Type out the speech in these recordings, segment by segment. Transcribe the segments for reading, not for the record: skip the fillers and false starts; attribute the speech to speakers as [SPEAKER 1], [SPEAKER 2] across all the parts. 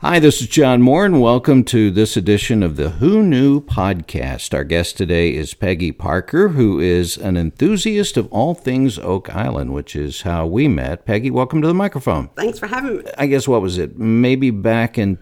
[SPEAKER 1] Hi, this is John Moore, and welcome to this edition of the Who Knew podcast. Our guest today is Peggy Parker, who is an enthusiast of all things Oak Island, which is how we met. Peggy, welcome to the microphone.
[SPEAKER 2] Thanks for having me.
[SPEAKER 1] I guess, what was it? Maybe back in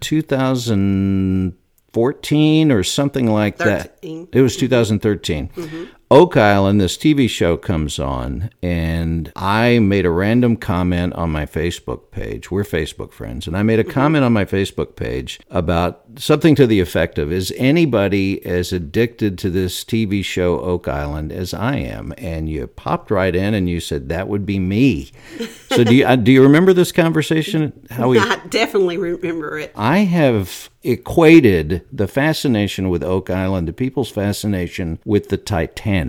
[SPEAKER 1] 2014 or something like
[SPEAKER 2] 13.
[SPEAKER 1] that. It was 2013. Mm-hmm. Oak Island, this TV show comes on, and I made a random comment on my Facebook page. We're Facebook friends. And I made a comment on my Facebook page about something to the effect of, is anybody as addicted to this TV show Oak Island as I am? And you popped right in and you said, that would be me. So do you remember this conversation?
[SPEAKER 2] I definitely remember it.
[SPEAKER 1] I have equated the fascination with Oak Island to people's fascination with the Titanic.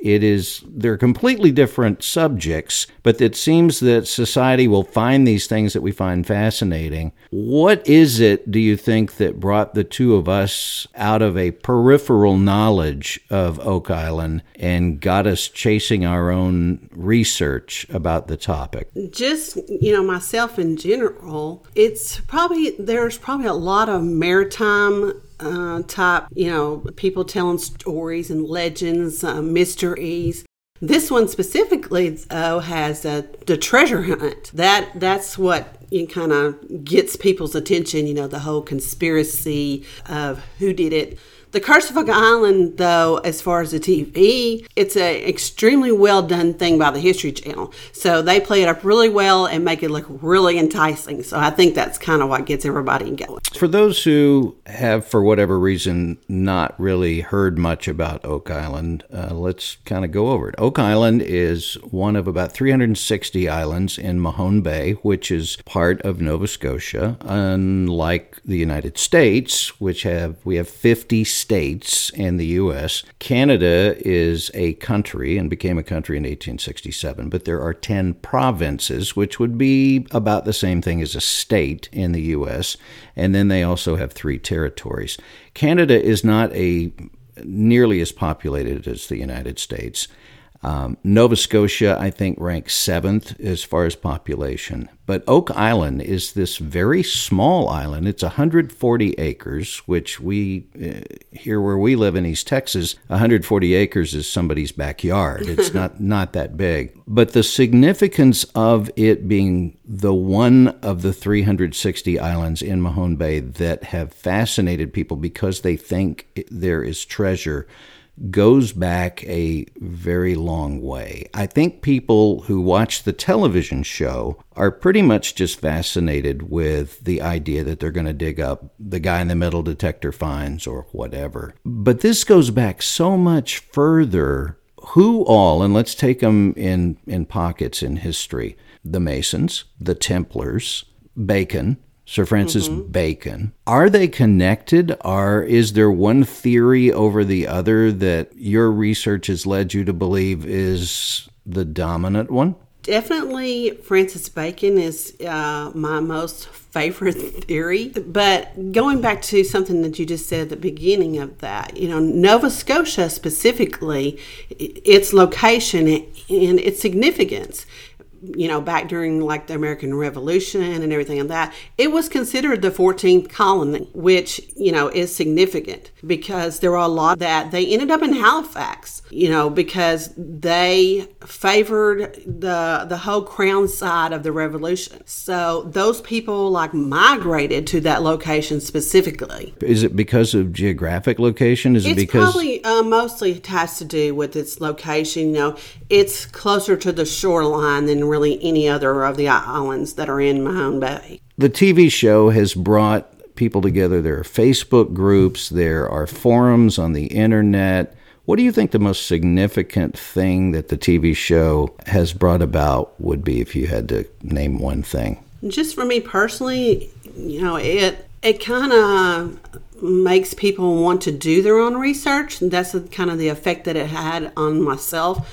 [SPEAKER 1] They're completely different subjects, but it seems that society will find these things that we find fascinating. What is it, do you think, that brought the two of us out of a peripheral knowledge of Oak Island and got us chasing our own research about the topic?
[SPEAKER 2] Just, myself in general, there's probably a lot of maritime type, people telling stories and legends, mysteries. This one specifically, though, has the treasure hunt. That's what kind of gets people's attention, the whole conspiracy of who did it. The Curse of Oak Island, though, as far as the TV, it's an extremely well done thing by the History Channel. So they play it up really well and make it look really enticing. So I think that's kind of what gets everybody going.
[SPEAKER 1] For those who have, for whatever reason, not really heard much about Oak Island, let's kind of go over it. Oak Island is one of about 360 islands in Mahone Bay, which is part of Nova Scotia. Unlike the United States, we have 50 states in the U.S. Canada is a country and became a country in 1867, but there are 10 provinces, which would be about the same thing as a state in the U.S., and then they also have 3 territories. Canada is not nearly as populated as the United States. Nova Scotia, I think, ranks 7th as far as population. But Oak Island is this very small island. It's 140 acres, which here where we live in East Texas, 140 acres is somebody's backyard. It's not that big. But the significance of it being the one of the 360 islands in Mahone Bay that have fascinated people because they think there is treasure goes back a very long way. I think people who watch the television show are pretty much just fascinated with the idea that they're going to dig up the guy in the metal detector finds or whatever. But this goes back so much further. Who all, and let's take them in pockets in history, the Masons, the Templars, Bacon, Sir Francis Bacon. Are they connected? Is there one theory over the other that your research has led you to believe is the dominant one?
[SPEAKER 2] Definitely Francis Bacon is my most favorite theory. But going back to something that you just said at the beginning of that, Nova Scotia specifically, its location and its significance, back during like the American Revolution and everything like that, it was considered the 14th colony, which, is significant because there were a lot that they ended up in Halifax, because they favored the whole crown side of the Revolution. So those people migrated to that location specifically.
[SPEAKER 1] Is it because of geographic location?
[SPEAKER 2] It's probably mostly has to do with its location. It's closer to the shoreline than really any other of the islands that are in Mahone Bay.
[SPEAKER 1] The TV show has brought people together. There are Facebook groups, there are forums on the internet. What do you think the most significant thing that the TV show has brought about would be if you had to name one thing?
[SPEAKER 2] Just for me personally, it kind of makes people want to do their own research. That's kind of the effect that it had on myself.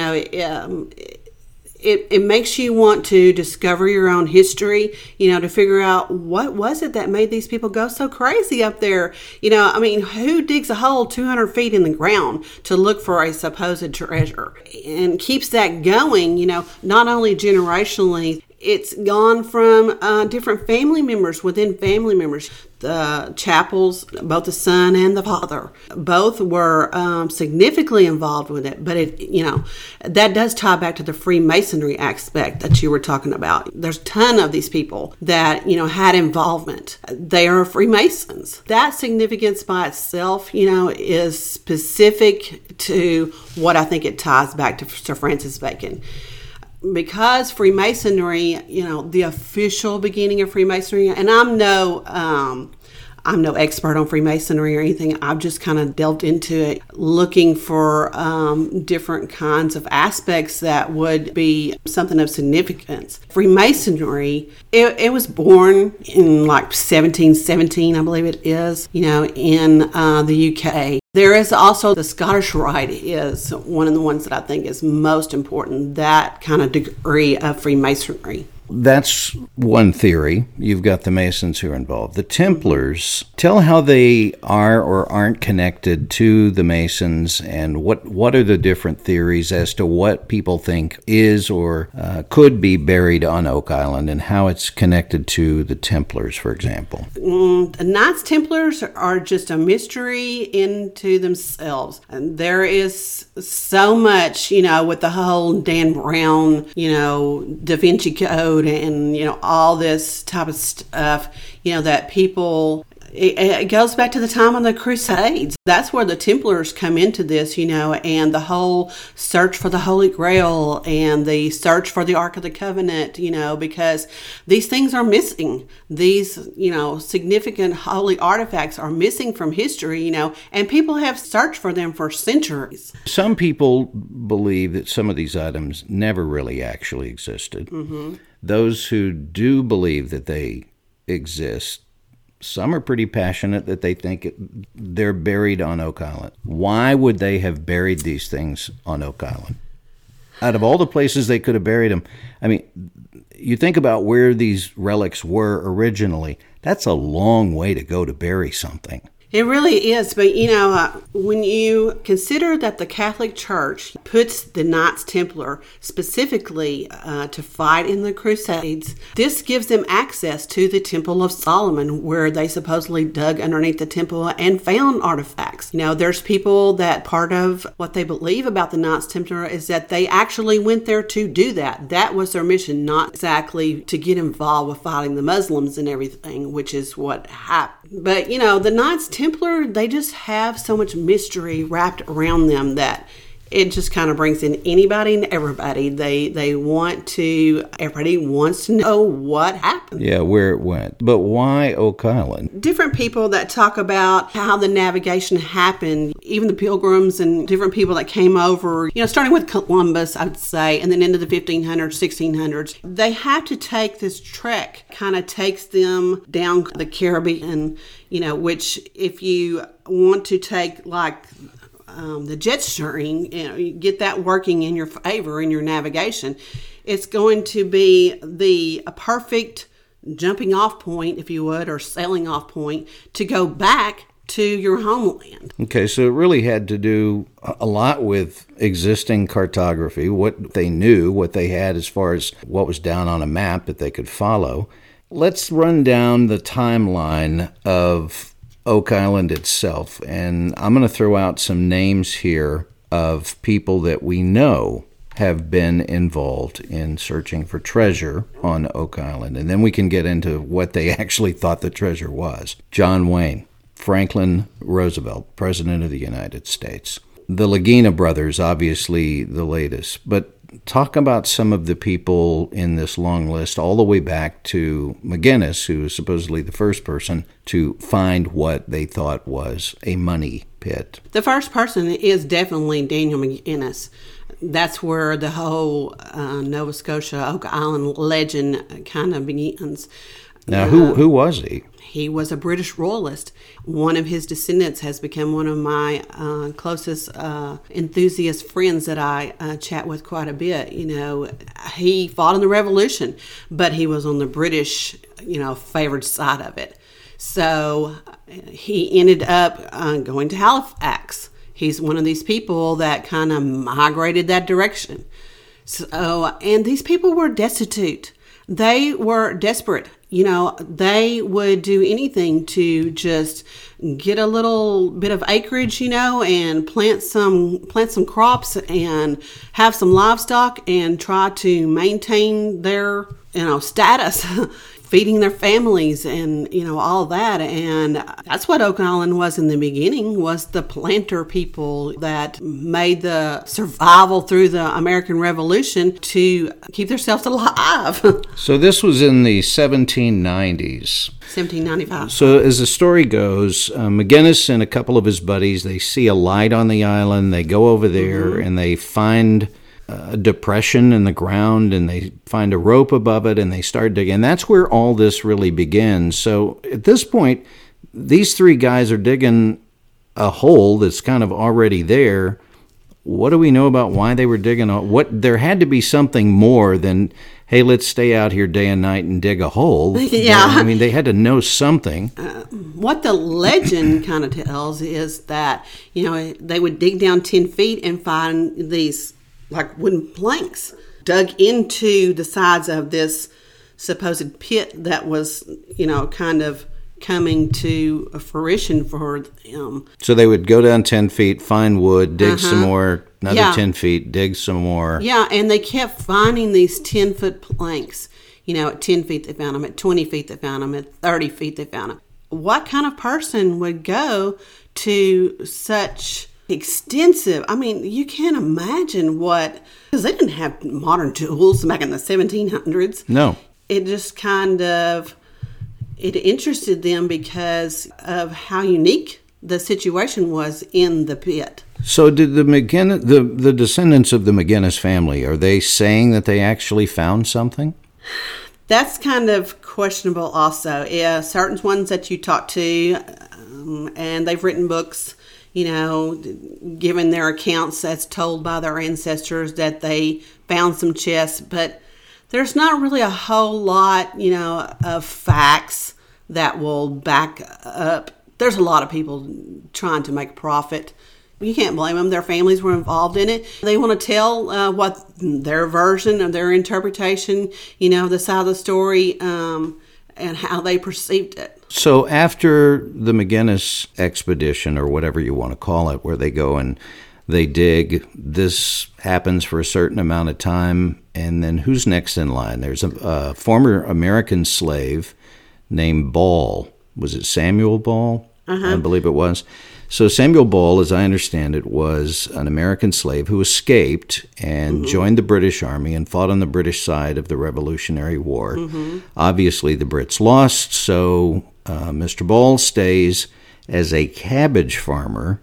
[SPEAKER 2] It makes you want to discover your own history, to figure out what was it that made these people go so crazy up there. Who digs a hole 200 feet in the ground to look for a supposed treasure and keeps that going, not only generationally It's gone from different family members within family members. The Chappells, both the son and the father, both were significantly involved with it. But that does tie back to the Freemasonry aspect that you were talking about. There's a ton of these people that had involvement. They are Freemasons. That significance by itself, is specific to what I think it ties back to Sir Francis Bacon. Because Freemasonry, the official beginning of Freemasonry, and I'm no expert on Freemasonry or anything. I've just kind of delved into it, looking for different kinds of aspects that would be something of significance. Freemasonry, it was born in like 1717, I believe it is, in the UK. There is also the Scottish Rite is one of the ones that I think is most important, that kind of degree of Freemasonry.
[SPEAKER 1] That's one theory. You've got the Masons who are involved. The Templars, tell how they are or aren't connected to the Masons, and what are the different theories as to what people think is or could be buried on Oak Island, and how it's connected to the Templars, for example.
[SPEAKER 2] The Knights Templars are just a mystery into themselves. And there is so much, with the whole Dan Brown, Da Vinci Code, and all this type of stuff, that people, it goes back to the time of the Crusades. That's where the Templars come into this, and the whole search for the Holy Grail and the search for the Ark of the Covenant, because these things are missing. These, significant holy artifacts are missing from history, and people have searched for them for centuries.
[SPEAKER 1] Some people believe that some of these items never really actually existed. Mm-hmm. Those who do believe that they exist, some are pretty passionate that they think they're buried on Oak Island. Why would they have buried these things on Oak Island? Out of all the places they could have buried them, you think about where these relics were originally, that's a long way to go to bury something.
[SPEAKER 2] It really is, but when you consider that the Catholic Church puts the Knights Templar specifically to fight in the Crusades, this gives them access to the Temple of Solomon, where they supposedly dug underneath the temple and found artifacts. There's people that part of what they believe about the Knights Templar is that they actually went there to do that. That was their mission, not exactly to get involved with fighting the Muslims and everything, which is what happened. But, the Knights Templar, they just have so much mystery wrapped around them that it just kind of brings in anybody and everybody. Everybody wants to know what happened.
[SPEAKER 1] Yeah, where it went. But why Oak Island?
[SPEAKER 2] Different people that talk about how the navigation happened, even the Pilgrims and different people that came over, starting with Columbus, I would say, and then into the 1500s, 1600s. They have to take this trek, kind of takes them down the Caribbean, which if you want to take the jet steering, you get that working in your favor in your navigation, it's going to be a perfect jumping off point, if you would, or sailing off point to go back to your homeland.
[SPEAKER 1] Okay, so it really had to do a lot with existing cartography, what they knew, what they had as far as what was down on a map that they could follow. Let's run down the timeline of Oak Island itself, and I'm going to throw out some names here of people that we know have been involved in searching for treasure on Oak Island, and then we can get into what they actually thought the treasure was. John Wayne, Franklin Roosevelt, President of the United States. The Lagina brothers, obviously the latest, but talk about some of the people in this long list, all the way back to McGinnis, who was supposedly the first person to find what they thought was a money pit.
[SPEAKER 2] The first person is definitely Daniel McGinnis. That's where the whole Nova Scotia, Oak Island legend kind of begins.
[SPEAKER 1] Now, who was he?
[SPEAKER 2] He was a British royalist. One of his descendants has become one of my closest enthusiast friends that I chat with quite a bit. He fought in the Revolution, but he was on the British, favored side of it. So he ended up going to Halifax. He's one of these people that kind of migrated that direction. So, and these people were destitute. They were desperate. They would do anything to just get a little bit of acreage, and plant some crops and have some livestock and try to maintain their, status, feeding their families and, all that. And that's what Oak Island was in the beginning, was the planter people that made the survival through the American Revolution to keep themselves alive.
[SPEAKER 1] So this was in the 1790s.
[SPEAKER 2] 1795.
[SPEAKER 1] So as the story goes, McGinnis and a couple of his buddies, they see a light on the island. They go over there and they find a depression in the ground, and they find a rope above it, and they start digging. And that's where all this really begins. So at this point, these three guys are digging a hole that's kind of already there. What do we know about why they were digging? There had to be something more than, hey, let's stay out here day and night and dig a hole.
[SPEAKER 2] Yeah.
[SPEAKER 1] I mean, they had to know something.
[SPEAKER 2] What the legend kind of tells is that, they would dig down 10 feet and find these like wooden planks dug into the sides of this supposed pit that was, kind of coming to fruition for them.
[SPEAKER 1] So they would go down 10 feet, find wood, dig some more, another 10 feet, dig some more.
[SPEAKER 2] Yeah, and they kept finding these 10-foot planks. At 10 feet they found them, at 20 feet they found them, at 30 feet they found them. What kind of person would go to such extensive? I mean, you can't imagine because they didn't have modern tools back in the 1700s.
[SPEAKER 1] No.
[SPEAKER 2] It just kind of, it interested them because of how unique the situation was in the pit.
[SPEAKER 1] So did the descendants of the McGinnis family, are they saying that they actually found something?
[SPEAKER 2] That's kind of questionable also. Yeah, certain ones that you talk to, and they've written books, given their accounts as told by their ancestors that they found some chests, but there's not really a whole lot, of facts that will back up. There's a lot of people trying to make profit. You can't blame them. Their families were involved in it. They want to tell what their version of their interpretation, the side of the story, and how they perceived it.
[SPEAKER 1] So after the McGinnis expedition, or whatever you want to call it, where they go and they dig, this happens for a certain amount of time, and then who's next in line? There's a former American slave named Ball. Was it Samuel Ball? I believe it was. So Samuel Ball, as I understand it, was an American slave who escaped and joined the British Army and fought on the British side of the Revolutionary War. Obviously, the Brits lost, so Mr. Ball stays as a cabbage farmer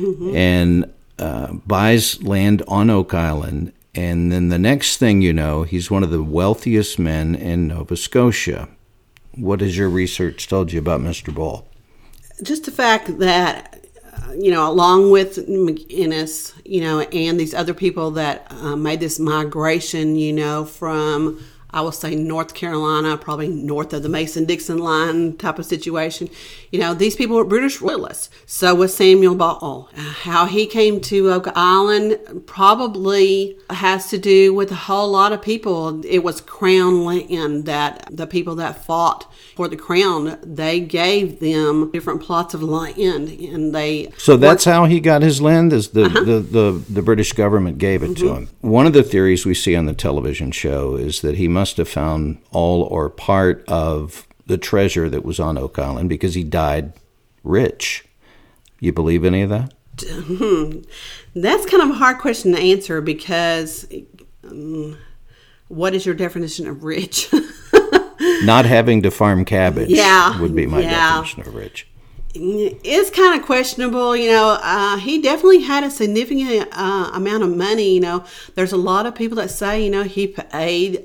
[SPEAKER 1] and buys land on Oak Island. And then the next thing you know, he's one of the wealthiest men in Nova Scotia. What has your research told you about Mr. Ball?
[SPEAKER 2] Just the fact that, along with McGinnis, and these other people that made this migration, from, I will say, North Carolina, probably north of the Mason-Dixon line type of situation. These people were British royalists. So was Samuel Ball. How he came to Oak Island probably has to do with a whole lot of people. It was crown land that the people that fought for the crown, they gave them different plots of land, and they.
[SPEAKER 1] So that's how he got his land. Is the British government gave it to him. One of the theories we see on the television show is that he must have found all or part of the treasure that was on Oak Island because he died rich. You believe any of that?
[SPEAKER 2] That's kind of a hard question to answer because what is your definition of rich?
[SPEAKER 1] Not having to farm cabbage would be my definition of rich.
[SPEAKER 2] It's kind of questionable. He definitely had a significant amount of money. There's a lot of people that say, he paid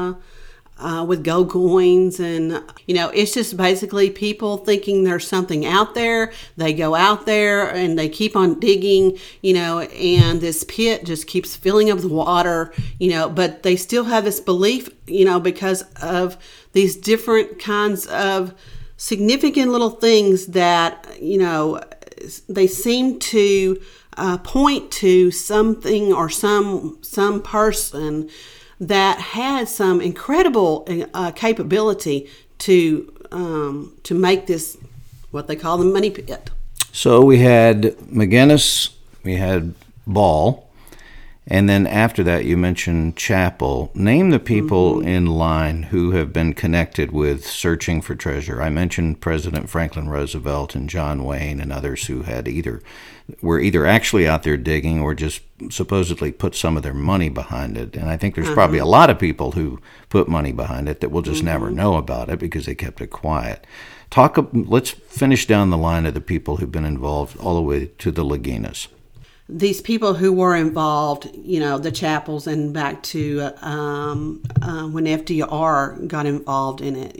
[SPEAKER 2] with gold coins, and it's just basically people thinking there's something out there. They go out there and they keep on digging, and this pit just keeps filling up with water, but they still have this belief, because of these different kinds of significant little things that, they seem to point to something or some person that had some incredible capability to make this what they call the money pit.
[SPEAKER 1] So we had McGinnis, we had Ball, and then after that you mentioned Chappell. Name the people in line who have been connected with searching for treasure. I mentioned President Franklin Roosevelt and John Wayne and others who had were either actually out there digging or just supposedly put some of their money behind it. And I think there's probably a lot of people who put money behind it that will just never know about it because they kept it quiet. Let's finish down the line of the people who've been involved all the way to the Laginas.
[SPEAKER 2] These people who were involved, the Chappells, and back to when FDR got involved in it,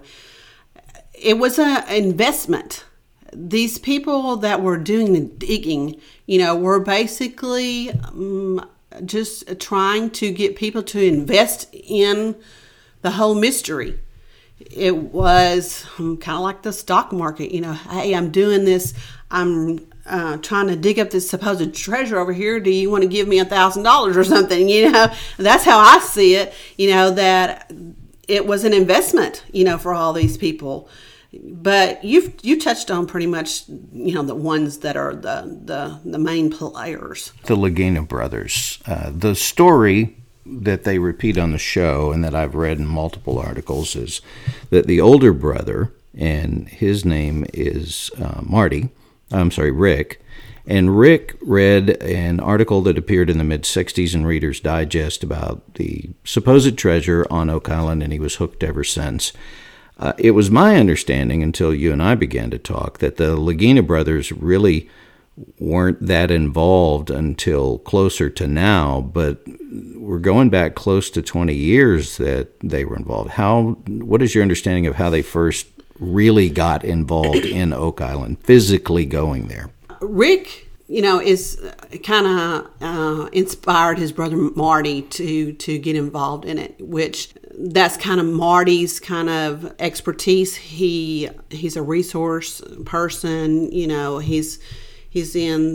[SPEAKER 2] it was an investment. These people that were doing the digging, were basically just trying to get people to invest in the whole mystery. It was kind of like the stock market, hey, I'm doing this, I'm trying to dig up this supposed treasure over here. Do you want to give me $1,000 or something? That's how I see it, that it was an investment, for all these people. But you touched on pretty much, the ones that are the main players.
[SPEAKER 1] The Lagina brothers. The story that they repeat on the show and that I've read in multiple articles is that the older brother, and his name is Rick. And Rick read an article that appeared in the mid-'60s in Reader's Digest about the supposed treasure on Oak Island, and he was hooked ever since. It was my understanding, until you and I began to talk, that the Lagina brothers really weren't that involved until closer to now, but we're going back close to 20 years that they were involved. What is your understanding of how they first really got involved in Oak Island, physically going there?
[SPEAKER 2] Rick, is kind of inspired his brother Marty to get involved in it, which that's kind of Marty's kind of expertise. He's a resource person. He's in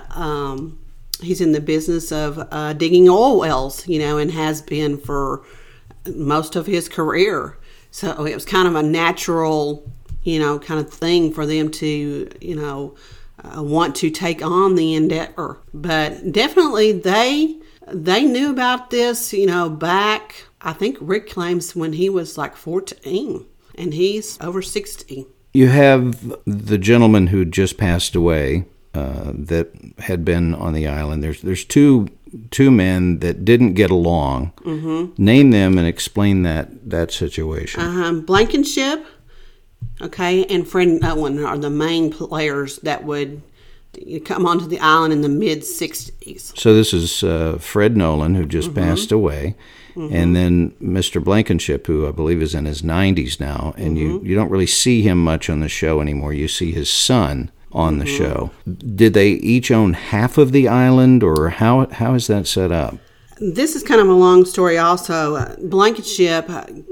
[SPEAKER 2] the business of digging oil wells, and has been for most of his career. So it was kind of a natural, kind of thing for them to, want to take on the endeavor. But definitely they knew about this, back, I think Rick claims when he was like 14, and he's over 60.
[SPEAKER 1] You have the gentleman who just passed away that had been on the island. There's two men that didn't get along. Mm-hmm. Name them and explain that situation.
[SPEAKER 2] Blankenship, okay, and Fred Owen are the main players that would come onto the island in the mid-'60s.
[SPEAKER 1] So this is Fred Nolan, who just passed away, and then Mr. Blankenship, who I believe is in his 90s now, and you don't really see him much on the show anymore. You see his son on the show. Did they each own half of the island, or how is that set up?
[SPEAKER 2] This is kind of a long story also. Blankenship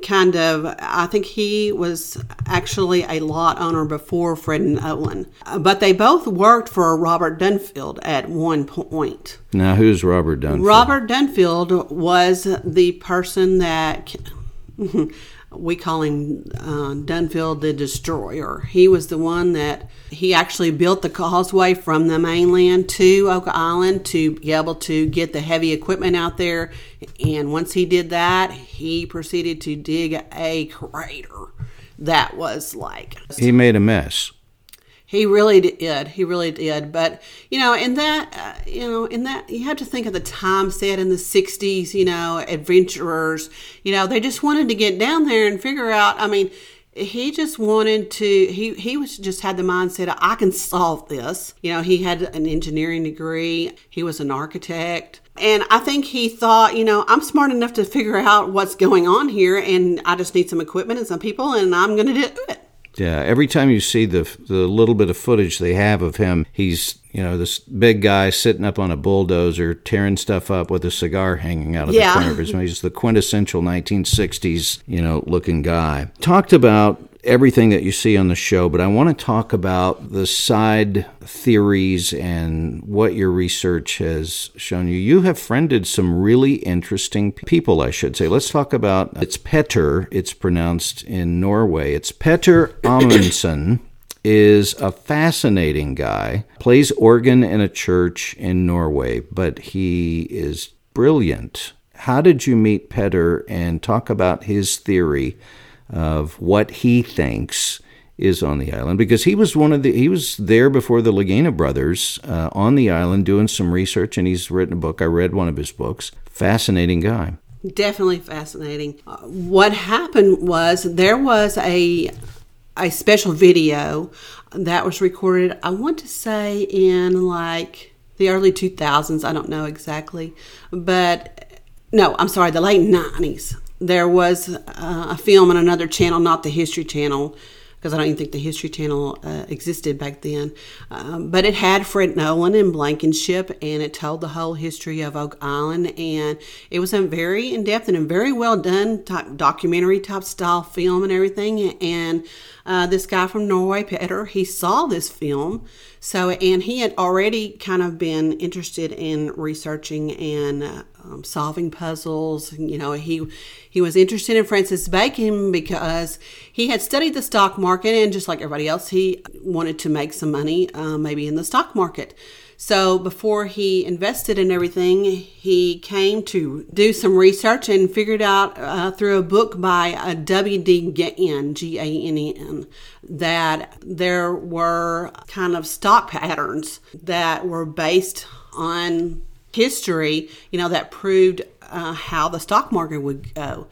[SPEAKER 2] I think he was actually a lot owner before Fred and Owen. But they both worked for Robert Dunfield at one point.
[SPEAKER 1] Now, who's Robert Dunfield?
[SPEAKER 2] Robert Dunfield was the person that... we call him Dunfield the Destroyer. He was the one that he actually built the causeway from the mainland to Oak Island to be able to get the heavy equipment out there. And once he did that, he proceeded to dig a crater that was like...
[SPEAKER 1] He made a mess.
[SPEAKER 2] He really did. He really did. But, in that, you have to think of the time set in the 60s, adventurers, they just wanted to get down there and figure out, he just wanted to, he was just had the mindset of, I can solve this. He had an engineering degree. He was an architect. And I think he thought, I'm smart enough to figure out what's going on here, and I just need some equipment and some people, and I'm going to do it.
[SPEAKER 1] Yeah, every time you see the little bit of footage they have of him, he's, this big guy sitting up on a bulldozer, tearing stuff up with a cigar hanging out of the corner of his mouth. He's the quintessential 1960s, looking guy. Talked about everything that you see on the show, but I want to talk about the side theories and what your research has shown you. You have friended some really interesting people, I should say. Let's talk about, it's Petter, it's pronounced in Norway. It's Petter Amundsen. Is a fascinating guy, plays organ in a church in Norway, but he is brilliant. How did you meet Petter and talk about his theory of what he thinks is on the island? Because he was he was there before the Lagina brothers on the island doing some research, and he's written a book. I read one of his books. Fascinating guy.
[SPEAKER 2] Definitely fascinating. What happened was there was a special video that was recorded, I want to say in like the early 2000s. I don't know exactly, but no, I'm sorry, the late 90s. There was a film on another channel, not the History Channel, because I don't even think the History Channel existed back then. But it had Fred Nolan and Blankenship, and it told the whole history of Oak Island. And it was a very in-depth and a very well-done documentary type style film and everything. And this guy from Norway, Petter, he saw this film. And he had already kind of been interested in researching and solving puzzles. He was interested in Francis Bacon because he had studied the stock market, and just like everybody else, he wanted to make some money, maybe in the stock market. So before he invested in everything, he came to do some research and figured out through a book by W.D. Gann, Gann, that there were kind of stock patterns that were based on history, that proved how the stock market would go.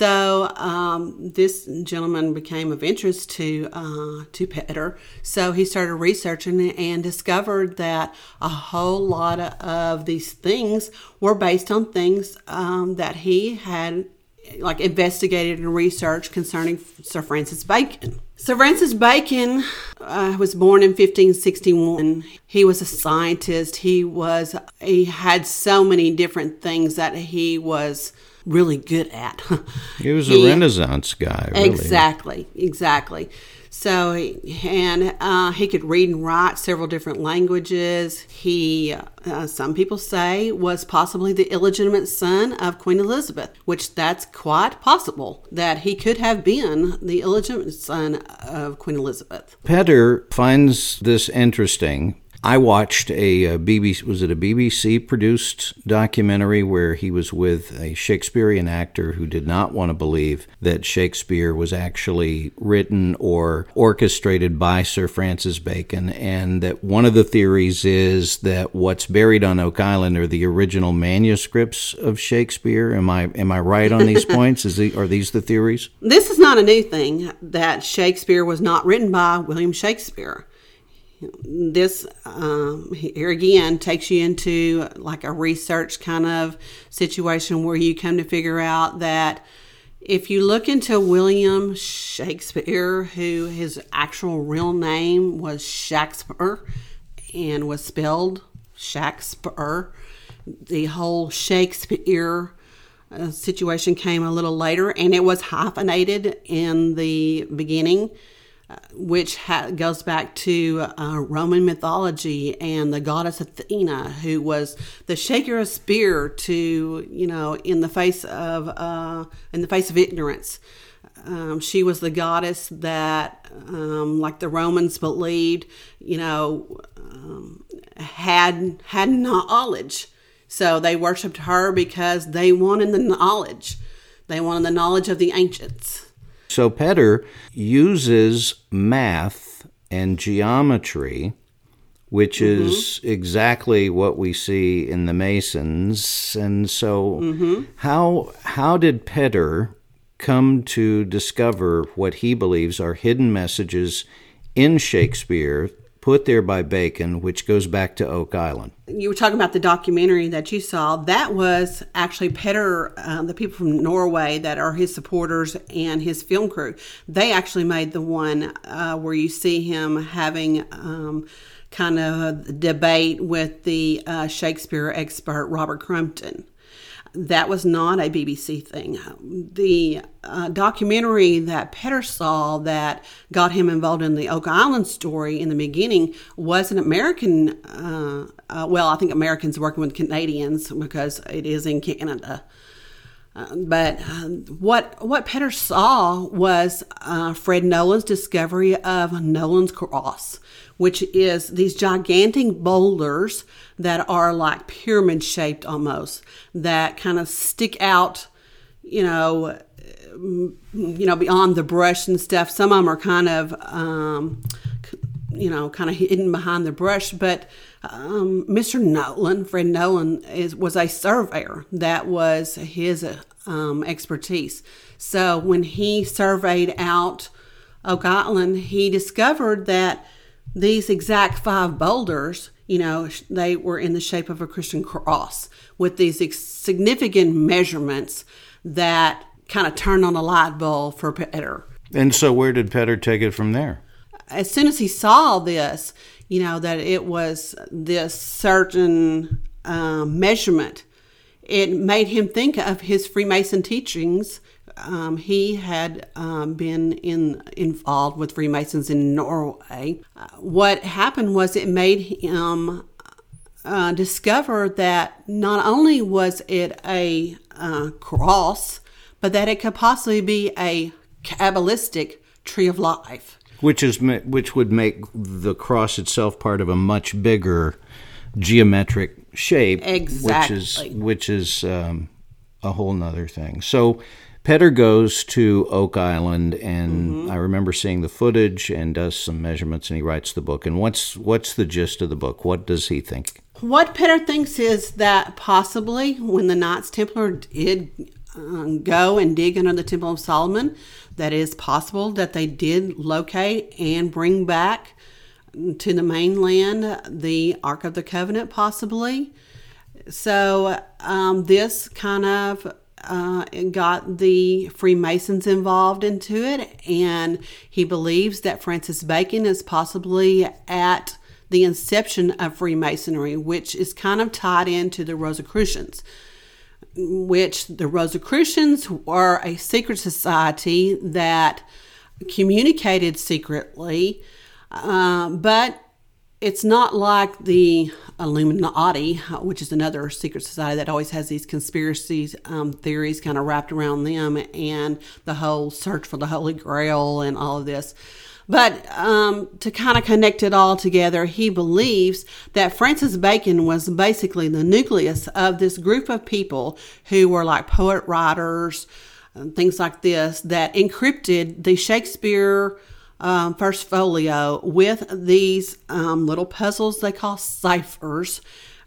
[SPEAKER 2] So this gentleman became of interest to Petter. So he started researching and discovered that a whole lot of these things were based on things that he had investigated and researched concerning Sir Francis Bacon. Sir Francis Bacon was born in 1561. He was a scientist. He had so many different things that he was really good at.
[SPEAKER 1] He was a Renaissance guy, really.
[SPEAKER 2] Exactly. So, he could read and write several different languages. He, some people say, was possibly the illegitimate son of Queen Elizabeth, which that's quite possible that he could have been the illegitimate son of Queen Elizabeth.
[SPEAKER 1] Petter finds this interesting. I watched a BBC produced documentary where he was with a Shakespearean actor who did not want to believe that Shakespeare was actually written or orchestrated by Sir Francis Bacon, and that one of the theories is that what's buried on Oak Island are the original manuscripts of Shakespeare. Am I right on these points? Are these the theories?
[SPEAKER 2] This is not a new thing, that Shakespeare was not written by William Shakespeare. This, here again, takes you into like a research kind of situation where you come to figure out that if you look into William Shakespeare, who his actual real name was Shakespeare and was spelled Shakespeare, the whole Shakespeare situation came a little later, and it was hyphenated in the beginning, which goes back to Roman mythology and the goddess Athena, who was the shaker of spear to, in the face of ignorance. She was the goddess that, like the Romans believed, had knowledge. So they worshipped her because they wanted the knowledge. They wanted the knowledge of the ancients.
[SPEAKER 1] So Petter uses math and geometry, which is exactly what we see in the Masons. And so how did Petter come to discover what he believes are hidden messages in Shakespeare put there by Bacon, which goes back to Oak Island?
[SPEAKER 2] You were talking about the documentary that you saw. That was actually Petter, the people from Norway that are his supporters and his film crew. They actually made the one where you see him having kind of a debate with the Shakespeare expert Robert Crumpton. That was not a BBC thing. The documentary that Petter saw that got him involved in the Oak Island story in the beginning was an American, I think Americans working with Canadians because it is in Canada. But what Petter saw was Fred Nolan's discovery of Nolan's Cross, which is these gigantic boulders that are like pyramid shaped almost, that kind of stick out, beyond the brush and stuff. Some of them are kind of hidden behind the brush, but Mr. Nolan, Fred Nolan, was a surveyor. That was his expertise. So when he surveyed out Oak Island, he discovered that these exact 5 boulders, they were in the shape of a Christian cross with these significant measurements that kind of turned on a light bulb for Petter.
[SPEAKER 1] And so where did Petter take it from there?
[SPEAKER 2] As soon as he saw this, that it was this certain measurement, it made him think of his Freemason teachings. He had been involved with Freemasons in Norway. What happened was it made him discover that not only was it a cross, but that it could possibly be a Kabbalistic tree of life.
[SPEAKER 1] Which would make the cross itself part of a much bigger geometric shape.
[SPEAKER 2] Exactly.
[SPEAKER 1] Which is a whole nother thing. So Petter goes to Oak Island, and I remember seeing the footage and does some measurements, and he writes the book. And what's the gist of the book? What does he think?
[SPEAKER 2] What Petter thinks is that possibly when the Knights Templar did go and dig under the Temple of Solomon, that is possible that they did locate and bring back to the mainland the Ark of the Covenant, possibly. So this kind of got the Freemasons involved into it, and he believes that Francis Bacon is possibly at the inception of Freemasonry, which is kind of tied into the Rosicrucians, which the Rosicrucians were a secret society that communicated secretly, but it's not like the Illuminati, which is another secret society that always has these conspiracy theories kind of wrapped around them, and the whole search for the Holy Grail and all of this. But to kind of connect it all together, he believes that Francis Bacon was basically the nucleus of this group of people who were like poet writers, things like this, that encrypted the Shakespeare First Folio with these little puzzles they call ciphers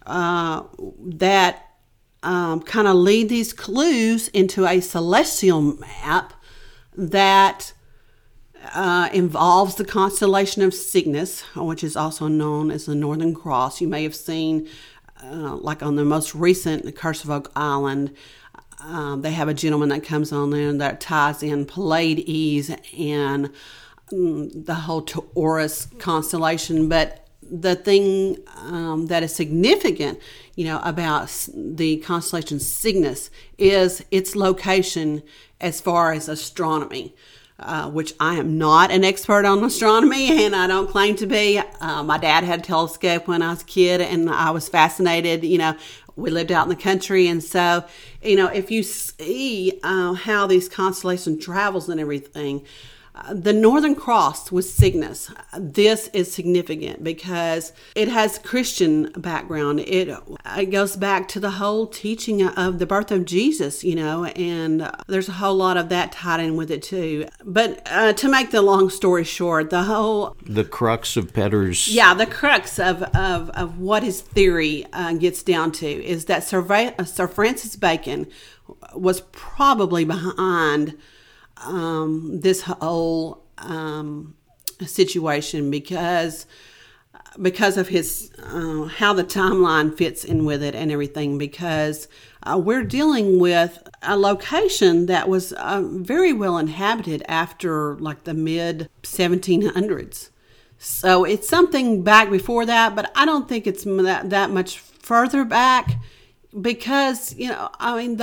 [SPEAKER 2] that kind of lead these clues into a celestial map that involves the constellation of Cygnus, which is also known as the Northern Cross. You may have seen, like on the most recent The Curse of Oak Island, they have a gentleman that comes on there that ties in Pleiades and the whole Taurus constellation. But the thing that is significant, about the constellation Cygnus is its location as far as astronomy. Which I am not an expert on astronomy, and I don't claim to be. My dad had a telescope when I was a kid, and I was fascinated. We lived out in the country, and so, if you see how these constellation travels and everything, the Northern Cross with Cygnus, this is significant because it has Christian background. It goes back to the whole teaching of the birth of Jesus, and there's a whole lot of that tied in with it too. But to make the long story short, the
[SPEAKER 1] crux of Petter's...
[SPEAKER 2] Yeah, the crux of what his theory gets down to is that Sir Francis Bacon was probably behind this whole situation because of his how the timeline fits in with it and everything, because we're dealing with a location that was very well inhabited after like the mid 1700s. So it's something back before that, but I don't think it's that much further back. because, I mean,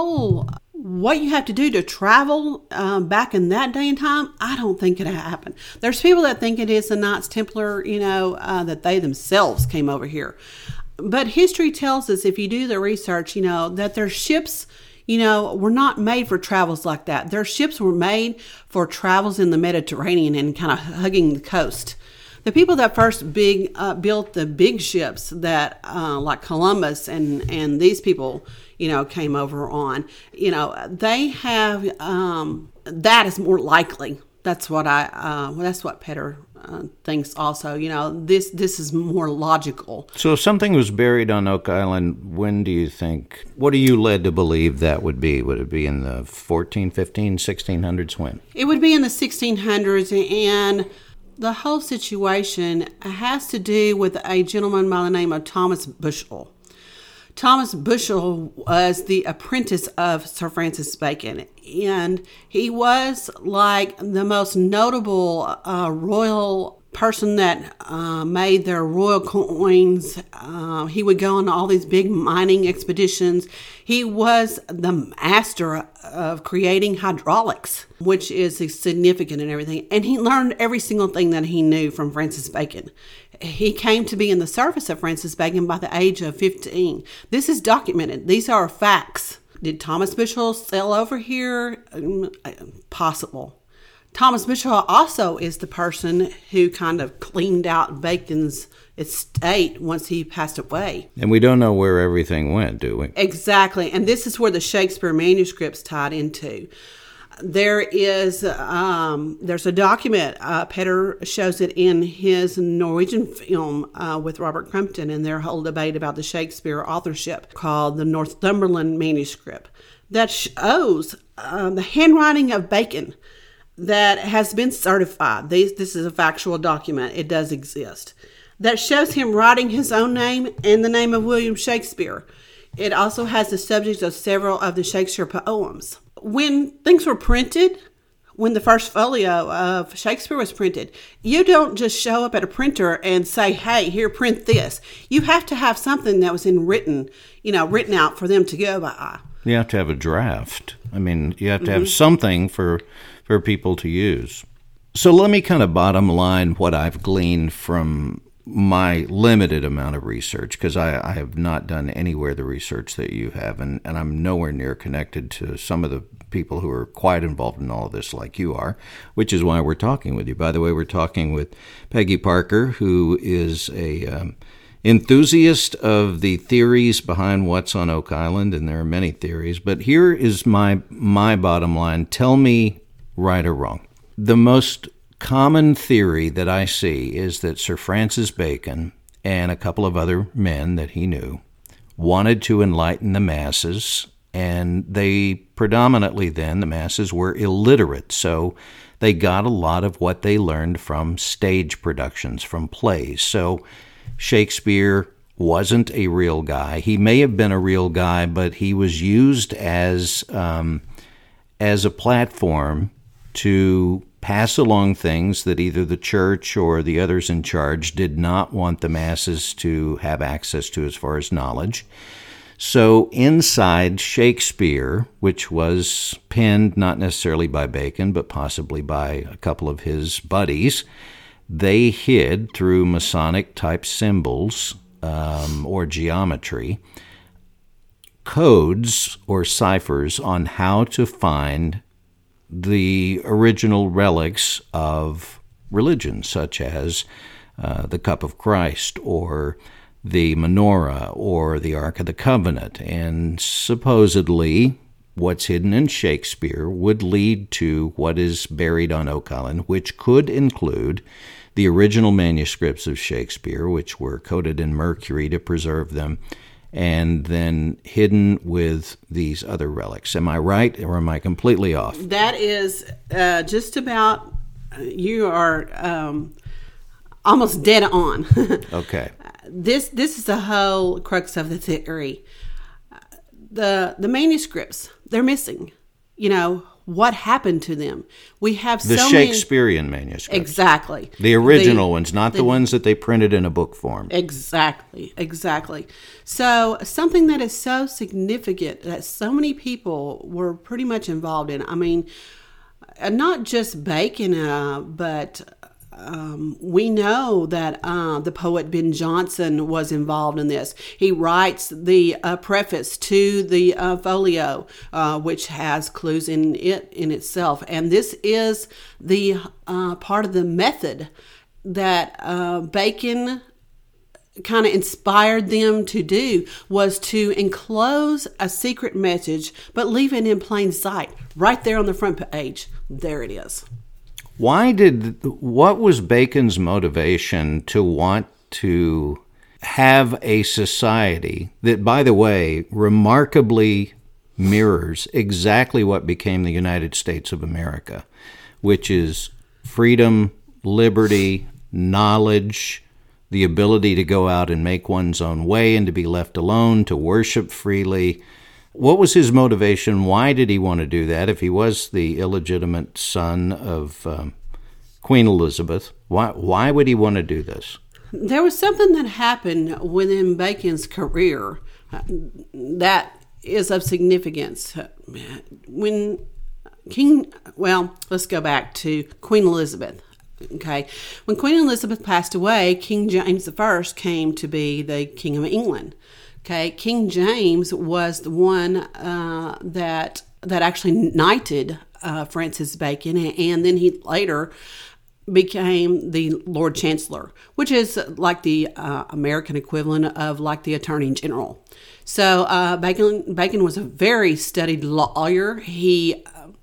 [SPEAKER 2] what you have to do to travel back in that day and time, I don't think it happened. There's people that think it is the Knights Templar, that they themselves came over here. But history tells us, if you do the research, that their ships, were not made for travels like that. Their ships were made for travels in the Mediterranean and kind of hugging the coast. The people that first built the big ships that like Columbus and these people, came over on, they have that is more likely. That's what that's what Petter thinks also. This is more logical.
[SPEAKER 1] So if something was buried on Oak Island, when do you think, what are you led to believe that would be? Would it be in the 14, 15, 1600s? When?
[SPEAKER 2] It would be in the 1600s, and the whole situation has to do with a gentleman by the name of Thomas Bushell. Thomas Bushell was the apprentice of Sir Francis Bacon, and he was like the most notable royal person that made their royal coins. He would go on all these big mining expeditions. He was the master of creating hydraulics, which is significant in everything. And he learned every single thing that he knew from Francis Bacon. He came to be in the service of Francis Bacon by the age of 15. This is documented. These are facts. Did Thomas Bushell sail over here? Possible. Thomas Bushell also is the person who kind of cleaned out Bacon's estate once he passed away.
[SPEAKER 1] And we don't know where everything went, do we?
[SPEAKER 2] Exactly. And this is where the Shakespeare manuscripts tied into. There's a document, Petter shows it in his Norwegian film with Robert Crumpton and their whole debate about the Shakespeare authorship, called the Northumberland manuscript, that shows the handwriting of Bacon that has been certified. This is a factual document. It does exist. That shows him writing his own name and the name of William Shakespeare. It also has the subjects of several of the Shakespeare poems. When things were printed, when the first folio of Shakespeare was printed, you don't just show up at a printer and say, hey, here, print this. You have to have something that was written out for them to go by.
[SPEAKER 1] You have to have a draft. I mean, you have to have something for people to use. So let me kind of bottom line what I've gleaned from my limited amount of research, because I have not done anywhere the research that you have, and I'm nowhere near connected to some of the people who are quite involved in all of this like you are, which is why we're talking with you. By the way, we're talking with Peggy Parker, who is a enthusiast of the theories behind what's on Oak Island, and there are many theories, but here is my bottom line. Tell me right or wrong. The most common theory that I see is that Sir Francis Bacon and a couple of other men that he knew wanted to enlighten the masses, and they predominantly then, the masses were illiterate, so they got a lot of what they learned from stage productions, from plays. So Shakespeare wasn't a real guy. He may have been a real guy, but he was used as a platform to pass along things that either the church or the others in charge did not want the masses to have access to as far as knowledge. So inside Shakespeare, which was penned not necessarily by Bacon, but possibly by a couple of his buddies, they hid through Masonic-type symbols or geometry codes or ciphers on how to find the original relics of religion, such as the Cup of Christ or the menorah or the Ark of the Covenant. And supposedly what's hidden in Shakespeare would lead to what is buried on Oak Island, which could include the original manuscripts of Shakespeare, which were coated in mercury to preserve them, and then hidden with these other relics. Am I right, or am I completely off?
[SPEAKER 2] That is just about, you are almost dead on.
[SPEAKER 1] Okay.
[SPEAKER 2] This is the whole crux of the theory. The manuscripts, they're missing. what happened to them. We have
[SPEAKER 1] The
[SPEAKER 2] so
[SPEAKER 1] Shakespearean manuscripts.
[SPEAKER 2] Exactly.
[SPEAKER 1] The original ones, not the ones that they printed in a book form.
[SPEAKER 2] Exactly. So something that is so significant that so many people were pretty much involved in. I mean, not just Bacon, but we know that the poet Ben Jonson was involved in this. He writes the preface to the folio, which has clues in it in itself. And this is the part of the method that Bacon kind of inspired them to do, was to enclose a secret message, but leave it in plain sight, right there on the front page. There it is.
[SPEAKER 1] What was Bacon's motivation to want to have a society that, by the way, remarkably mirrors exactly what became the United States of America, which is freedom, liberty, knowledge, the ability to go out and make one's own way and to be left alone, to worship freely? What was his motivation? Why did he want to do that? If he was the illegitimate son of Queen Elizabeth, why would he want to do this?
[SPEAKER 2] There was something that happened within Bacon's career that is of significance. Let's go back to Queen Elizabeth. Okay, when Queen Elizabeth passed away, King James I came to be the King of England. Okay, King James was the one that actually knighted Francis Bacon, and then he later became the Lord Chancellor, which is like the American equivalent of like the Attorney General. So Bacon was a very studied lawyer. He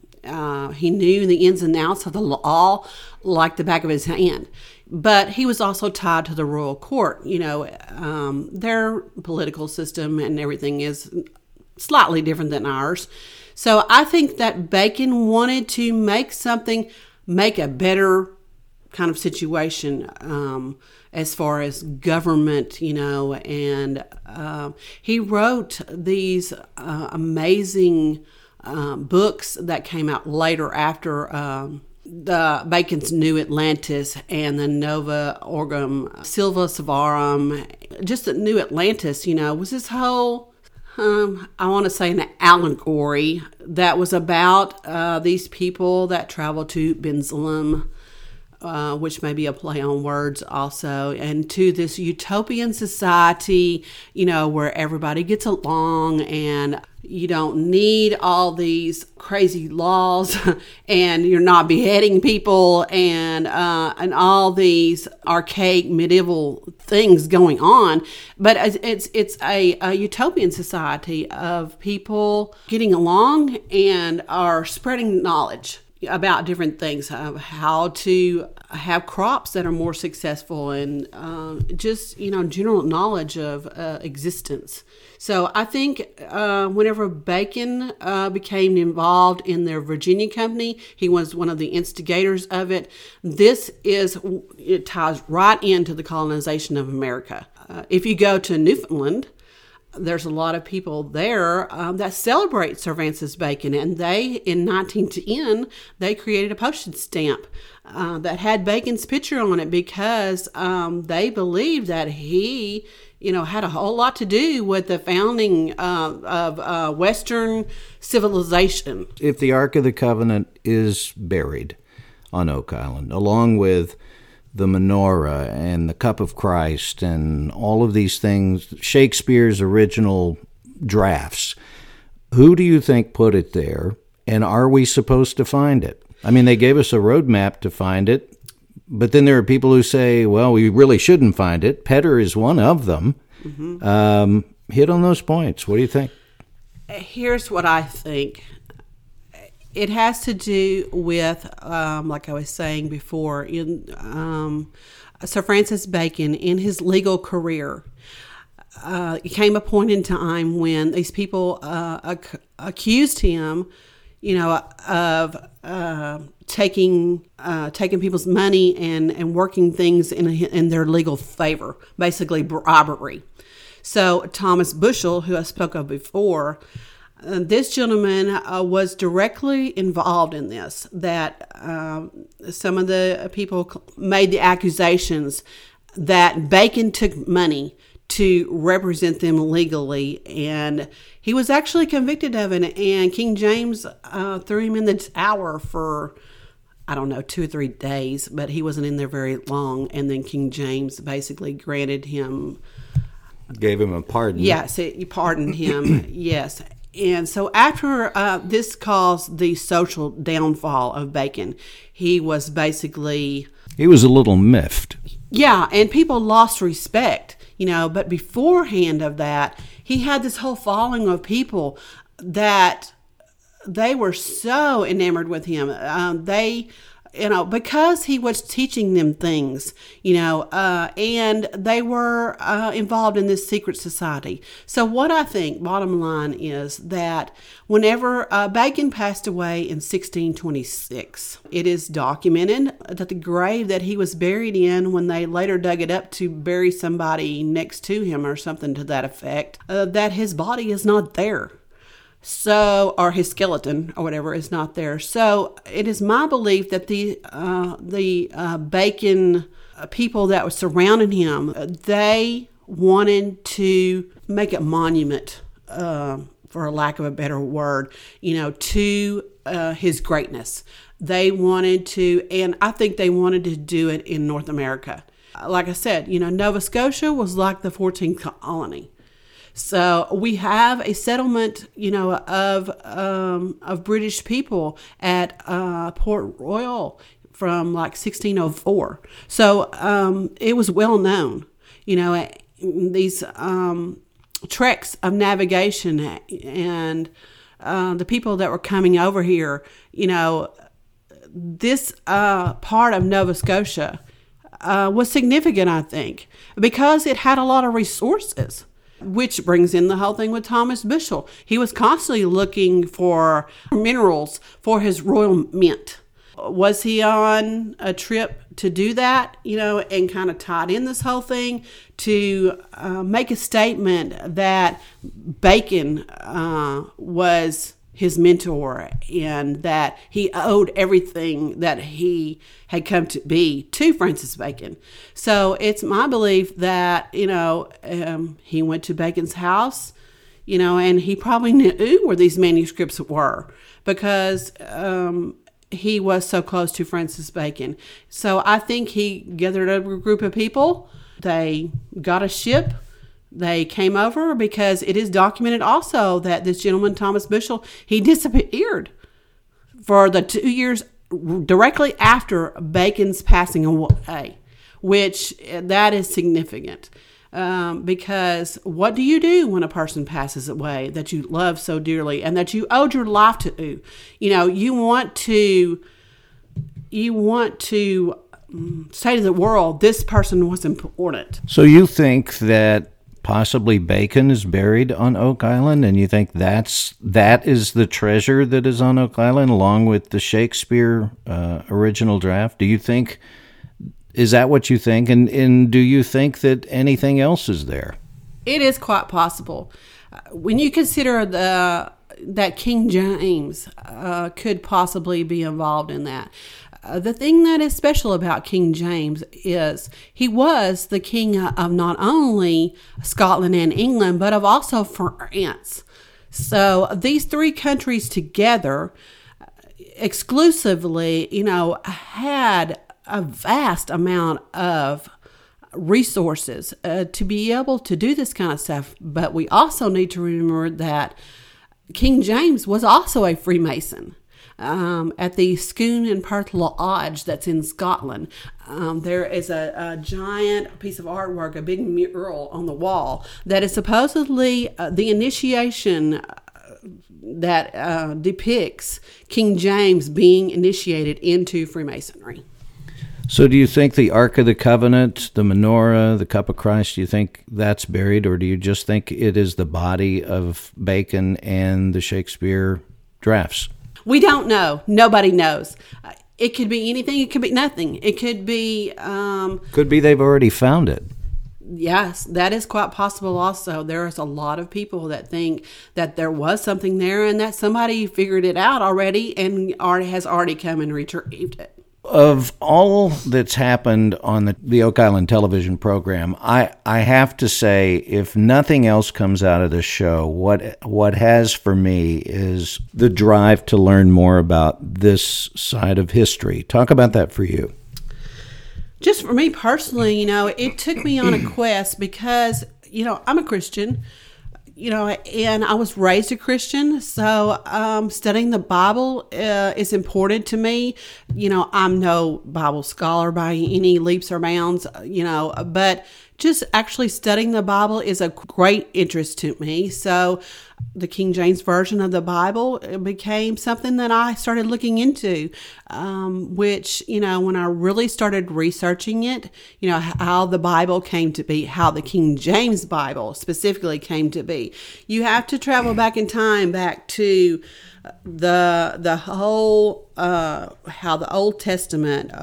[SPEAKER 2] knew the ins and outs of the law like the back of his hand. But he was also tied to the royal court. You know, their political system and everything is slightly different than ours. So I think that Bacon wanted to make a better kind of situation as far as government, you know, and he wrote these amazing books that came out later after the Bacon's New Atlantis and the Nova Orgum Silva Savarum. Just the New Atlantis, you know, was this whole, I want to say, an allegory that was about these people that traveled to Bensalem, which may be a play on words also, and to this utopian society, you know, where everybody gets along and you don't need all these crazy laws and you're not beheading people and all these archaic medieval things going on. But it's a utopian society of people getting along and are spreading knowledge about different things, how to have crops that are more successful, and just, you know, general knowledge of existence. So I think whenever Bacon became involved in their Virginia Company, he was one of the instigators of it. It ties right into the colonization of America. If you go to Newfoundland, there's a lot of people there that celebrate Sir Francis Bacon, and in 1910, they created a postage stamp that had Bacon's picture on it because they believed that he, you know, had a whole lot to do with the founding of Western civilization.
[SPEAKER 1] If the Ark of the Covenant is buried on Oak Island, along with the menorah and the cup of Christ and all of these things, Shakespeare's original drafts, who do you think put it there, and are we supposed to find it? I mean, they gave us a roadmap to find it, but then there are people who say, well, we really shouldn't find it. Petter is one of them. Mm-hmm. Hit on those points. What do you think?
[SPEAKER 2] Here's what I think. It has to do with, like I was saying before, Sir Francis Bacon, in his legal career, it came a point in time when these people accused him, you know, of taking people's money and working things in their legal favor, basically bribery. So Thomas Bushell, who I spoke of before, This gentleman was directly involved in this, that some of the people made the accusations that Bacon took money to represent them legally, and he was actually convicted of it, and King James threw him in the tower for, I don't know, 2 or 3 days, but he wasn't in there very long, and then King James basically granted him...
[SPEAKER 1] Gave him a pardon.
[SPEAKER 2] Yes, he pardoned him, yes. And so after this caused the social downfall of Bacon, he was basically...
[SPEAKER 1] He was a little miffed.
[SPEAKER 2] Yeah, and people lost respect, but beforehand of that, he had this whole following of people that they were so enamored with him. Because he was teaching them things, and they were involved in this secret society. So what I think, bottom line, is that whenever Bacon passed away in 1626, it is documented that the grave that he was buried in, when they later dug it up to bury somebody next to him or something to that effect, that his body is not there. So, or his skeleton or whatever is not there. So it is my belief that the Bacon people that were surrounding him, they wanted to make a monument, for a lack of a better word, to his greatness. They wanted to, and I think they wanted to do it in North America. Like I said, Nova Scotia was like the 14th colony. So we have a settlement, of British people at Port Royal from like 1604. So it was well known, these treks of navigation and the people that were coming over here, this part of Nova Scotia was significant, I think, because it had a lot of resources. Which brings in the whole thing with Thomas Bushell. He was constantly looking for minerals for his royal mint. Was he on a trip to do that, and kind of tied in this whole thing to make a statement that Bacon was his mentor and that he owed everything that he had come to be to Francis Bacon. So it's my belief that, he went to Bacon's house, and he probably knew where these manuscripts were because he was so close to Francis Bacon. So I think he gathered a group of people. They got a ship. They came over because it is documented also that this gentleman, Thomas Bushell, he disappeared for the 2 years directly after Bacon's passing away, which that is significant. Because what do you do when a person passes away that you love so dearly and that you owed your life to? You want to say to the world, this person was important.
[SPEAKER 1] So you think that possibly Bacon is buried on Oak Island, and you think that is the treasure that is on Oak Island, along with the Shakespeare original draft? Is that what you think? And do you think that anything else is there?
[SPEAKER 2] It is quite possible. When you consider that King James could possibly be involved in that. The thing that is special about King James is he was the king of not only Scotland and England, but of also France. So these three countries together exclusively, had a vast amount of resources to be able to do this kind of stuff. But we also need to remember that King James was also a Freemason. At the Scone and Perth Lodge that's in Scotland, there is a giant piece of artwork, a big mural on the wall that is supposedly the initiation that depicts King James being initiated into Freemasonry.
[SPEAKER 1] So do you think the Ark of the Covenant, the menorah, the Cup of Christ, do you think that's buried, or do you just think it is the body of Bacon and the Shakespeare drafts?
[SPEAKER 2] We don't know. Nobody knows. It could be anything. It could be nothing. It could be...
[SPEAKER 1] Could be they've already found it.
[SPEAKER 2] Yes, that is quite possible also. There's a lot of people that think that there was something there and that somebody figured it out already and has already come and retrieved it.
[SPEAKER 1] Of all that's happened on the Oak Island television program, I have to say, if nothing else comes out of this show, what has for me is the drive to learn more about this side of history. Talk about that for you.
[SPEAKER 2] Just for me personally, it took me on a quest because, I'm a Christian, and I was raised a Christian. So studying the Bible is important to me. I'm no Bible scholar by any leaps or bounds, but just actually studying the Bible is a great interest to me. So the King James Version of the Bible became something that I started looking into, which, when I really started researching it, how the Bible came to be, how the King James Bible specifically came to be. You have to travel back in time, back to the whole, how the Old Testament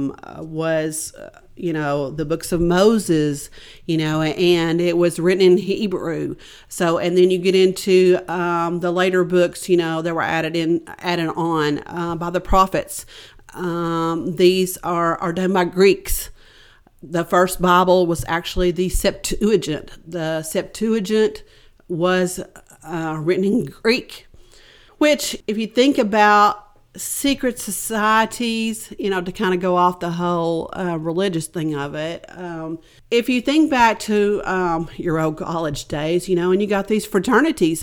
[SPEAKER 2] was, the books of Moses, and it was written in Hebrew. So, and then you get into the later books, that were added on by the prophets. These are done by Greeks. The first Bible was actually the Septuagint. The Septuagint was written in Greek, which, if you think about secret societies, to kind of go off the whole religious thing of it. If you think back to your old college days, and you got these fraternities,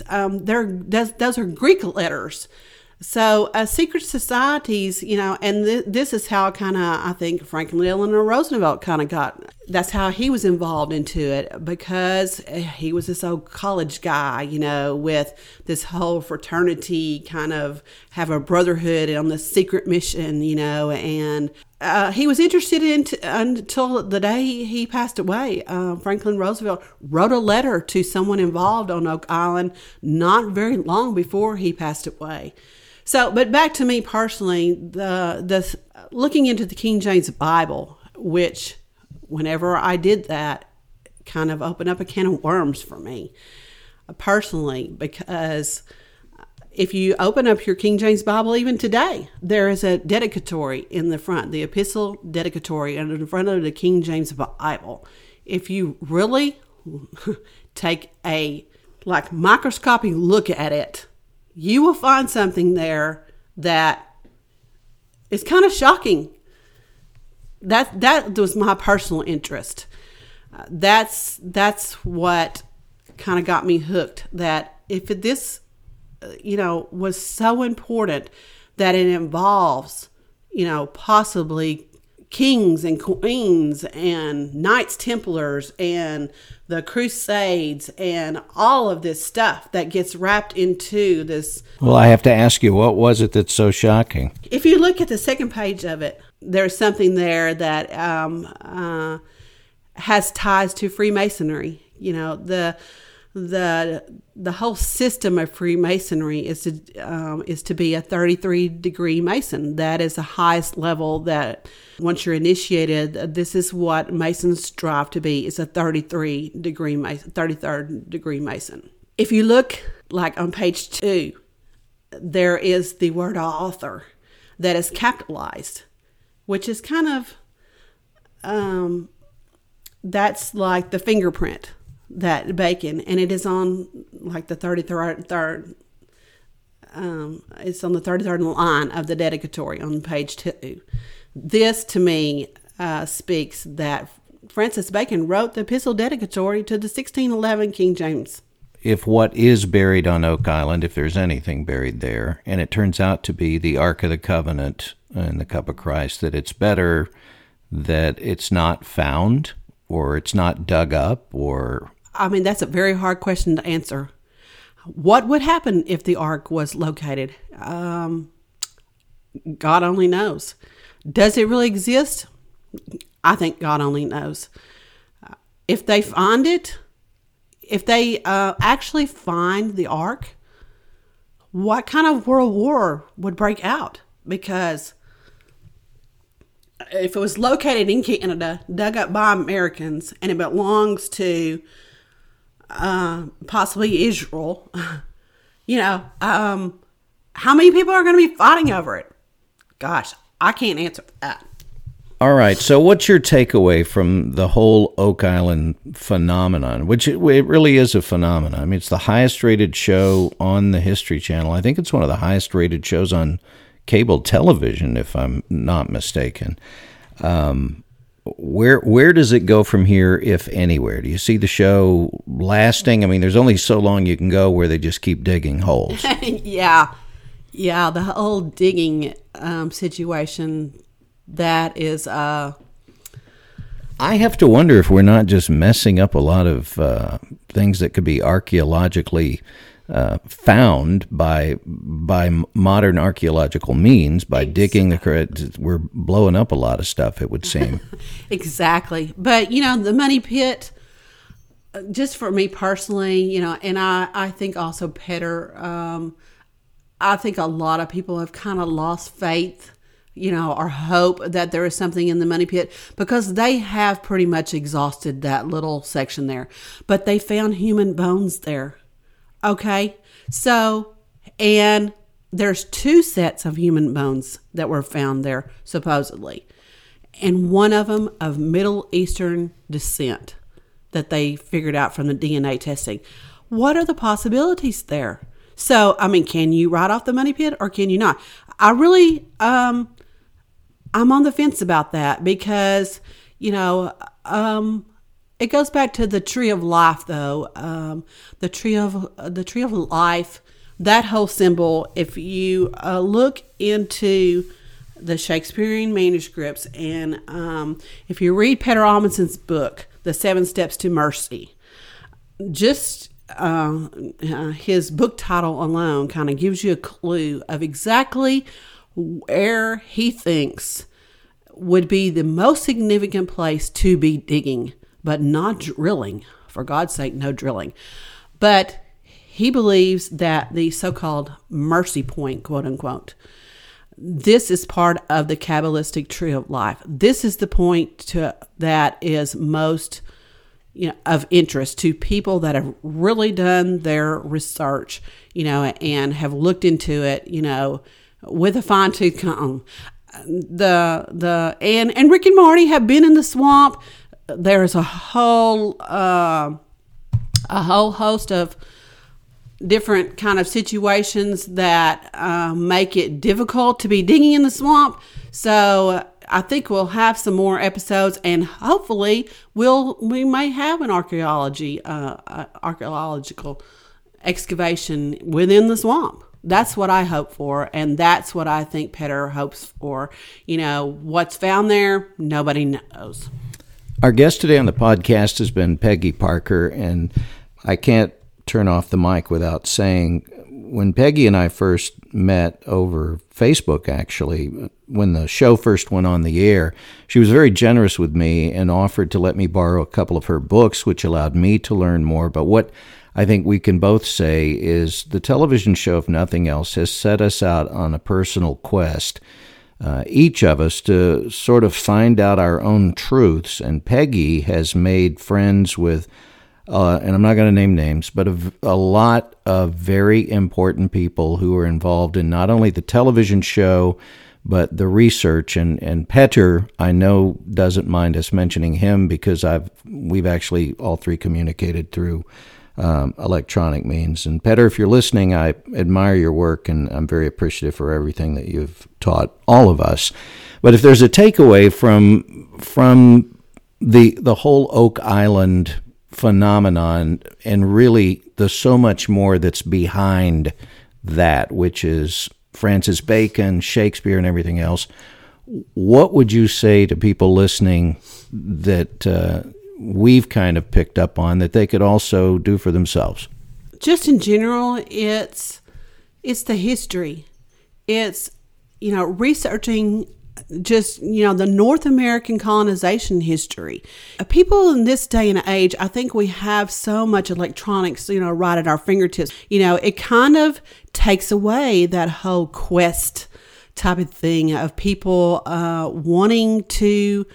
[SPEAKER 2] those are Greek letters. So secret societies, and this is how I think Franklin Delano Roosevelt that's how he was involved into it, because he was this old college guy, with this whole fraternity kind of have a brotherhood on this secret mission, and he was interested in until the day he passed away. Franklin Roosevelt wrote a letter to someone involved on Oak Island not very long before he passed away. So, but back to me personally, the looking into the King James Bible, which whenever I did that, kind of opened up a can of worms for me personally, because if you open up your King James Bible even today, there is a dedicatory in the front, the epistle dedicatory in front of the King James Bible. If you really take a microscopic look at it, you will find something there that is kind of shocking. That was my personal interest. That's what kind of got me hooked. That if this, was so important that it involves, possibly kings and queens and Knights Templars and the Crusades and all of this stuff that gets wrapped into this.
[SPEAKER 1] Well, I have to ask you, what was it that's so shocking?
[SPEAKER 2] If you look at the second page of it, there's something there that has ties to Freemasonry. The whole system of Freemasonry is to be a 33-degree Mason. That is the highest level that once you're initiated, this is what Masons strive to be, is a 33-degree Mason, 33rd degree Mason. If you look on page 2, there is the word author that is capitalized, which is kind of, that's like the fingerprint that Bacon, and it is on the 33rd, it's on the 33rd line of the dedicatory on page 2. This to me speaks that Francis Bacon wrote the epistle dedicatory to the 1611 King James.
[SPEAKER 1] If what is buried on Oak Island, if there's anything buried there, and it turns out to be the Ark of the Covenant and the Cup of Christ, that it's better that it's not found or it's not dug up, or...
[SPEAKER 2] that's a very hard question to answer. What would happen if the Ark was located? God only knows. Does it really exist? I think God only knows. If they find it, if they actually find the Ark, what kind of world war would break out? Because if it was located in Canada, dug up by Americans, and it belongs to possibly Israel, how many people are going to be fighting over it? Gosh, I can't answer that.
[SPEAKER 1] All right. So what's your takeaway from the whole Oak Island phenomenon, which it really is a phenomenon? I mean, it's the highest rated show on the History Channel. I think it's one of the highest rated shows on cable television, if I'm not mistaken. Where does it go from here, if anywhere? Do you see the show lasting? I mean, there's only so long you can go where they just keep digging holes.
[SPEAKER 2] Yeah, the whole digging situation, that is... I
[SPEAKER 1] have to wonder if we're not just messing up a lot of things that could be archaeologically found by modern archaeological means, by digging the... We're blowing up a lot of stuff, it would seem.
[SPEAKER 2] Exactly. But, the money pit, just for me personally, and I think also Petter, I think a lot of people have kind of lost faith, or hope that there is something in the money pit, because they have pretty much exhausted that little section there. But they found human bones there. Okay? So, and there's 2 sets of human bones that were found there, supposedly. And one of them of Middle Eastern descent that they figured out from the DNA testing. What are the possibilities there? So, I mean, can you write off the money pit or can you not? I really... I'm on the fence about that because, it goes back to the tree of life, though. The tree of life, that whole symbol. If you look into the Shakespearean manuscripts, and if you read Petter Amundsen's book, The 7 Steps to Mercy, just his book title alone kind of gives you a clue of exactly where he thinks would be the most significant place to be digging, but not drilling. For God's sake, no drilling. But he believes that the so-called mercy point, quote unquote, this is part of the Kabbalistic tree of life. This is the point that is most of interest to people that have really done their research, and have looked into it, with a fine-tooth comb. And Rick and Morty have been in the swamp. There's a whole host of different kind of situations that make it difficult to be digging in the swamp. So I think we'll have some more episodes, and hopefully we may have an archaeological excavation within the swamp. That's what I hope for, and that's what I think Petter hopes for. What's found there, nobody knows.
[SPEAKER 1] Our guest today on the podcast has been Peggy Parker, and I can't turn off the mic without saying, when Peggy and I first met over Facebook, actually, when the show first went on the air, she was very generous with me and offered to let me borrow a couple of her books, which allowed me to learn more. But what I think we can both say is the television show, if nothing else, has set us out on a personal quest, each of us, to sort of find out our own truths. And Peggy has made friends with, and I'm not going to name names, but a lot of very important people who are involved in not only the television show, but the research. And Petter, I know, doesn't mind us mentioning him because we've actually all 3 communicated through electronic means. And Petter, if you're listening, I admire your work, and I'm very appreciative for everything that you've taught all of us. But if there's a takeaway from the whole Oak Island phenomenon, and really the so much more that's behind that, which is Francis Bacon, Shakespeare, and everything else, what would you say to people listening that we've kind of picked up on that they could also do for themselves?
[SPEAKER 2] Just in general, it's the history. It's, researching just, the North American colonization history. People in this day and age, I think we have so much electronics, right at our fingertips. It kind of takes away that whole quest type of thing of people wanting to,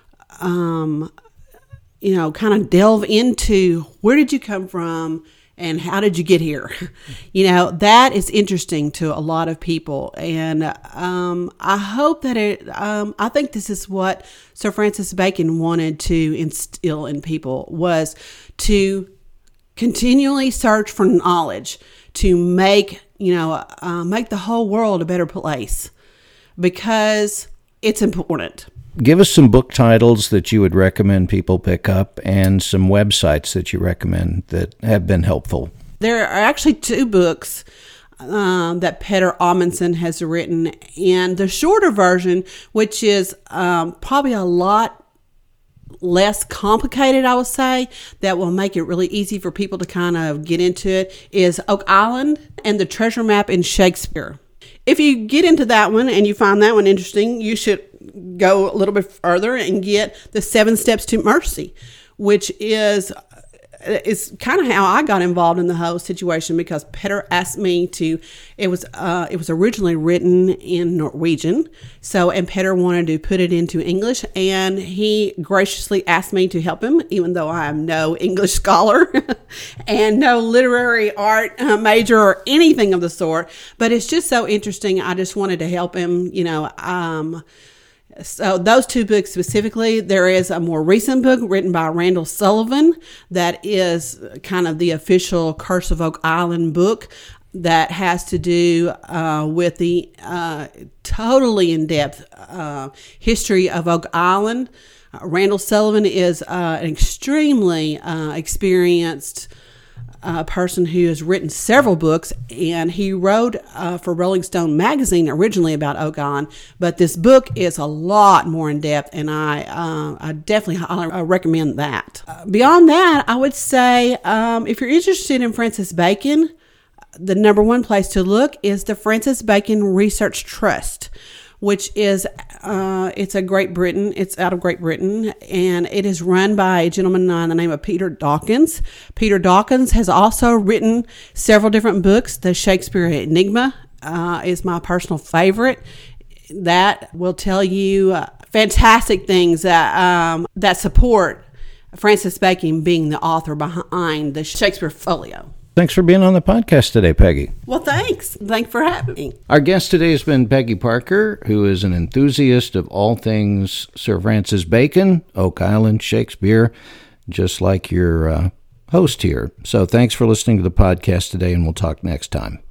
[SPEAKER 2] kind of delve into where did you come from and how did you get here? That is interesting to a lot of people. And I hope that I think this is what Sir Francis Bacon wanted to instill in people, was to continually search for knowledge to make the whole world a better place, because it's important.
[SPEAKER 1] Give us some book titles that you would recommend people pick up and some websites that you recommend that have been helpful.
[SPEAKER 2] There are actually 2 books that Peter Amundsen has written, and the shorter version, which is probably a lot less complicated, I would say, that will make it really easy for people to kind of get into it, is Oak Island and the Treasure Map in Shakespeare. If you get into that one and you find that one interesting, you should go a little bit further and get the 7 Steps to Mercy, which is kind of how I got involved in the whole situation, because Peter asked me to. It was originally written in Norwegian, and Peter wanted to put it into English, and he graciously asked me to help him, even though I am no English scholar and no literary art major or anything of the sort. But it's just so interesting. I just wanted to help him, So those 2 books specifically. There is a more recent book written by Randall Sullivan that is kind of the official Curse of Oak Island book that has to do with the totally in-depth history of Oak Island. Randall Sullivan is an extremely experienced person who has written several books, and he wrote for Rolling Stone magazine originally about Oak Island, but this book is a lot more in depth, and I definitely highly recommend that. Beyond that, I would say if you're interested in Francis Bacon, the number 1 place to look is the Francis Bacon Research Trust, which is it's out of Great Britain, and it is run by a gentleman by the name of Peter Dawkins. Peter Dawkins has also written several different books. The Shakespeare Enigma is my personal favorite. That will tell you fantastic things that support Francis Bacon being the author behind the Shakespeare Folio.
[SPEAKER 1] Thanks for being on the podcast today, Peggy.
[SPEAKER 2] Well, thanks. Thanks for having me.
[SPEAKER 1] Our guest today has been Peggy Parker, who is an enthusiast of all things Sir Francis Bacon, Oak Island, Shakespeare, just like your host here. So thanks for listening to the podcast today, and we'll talk next time.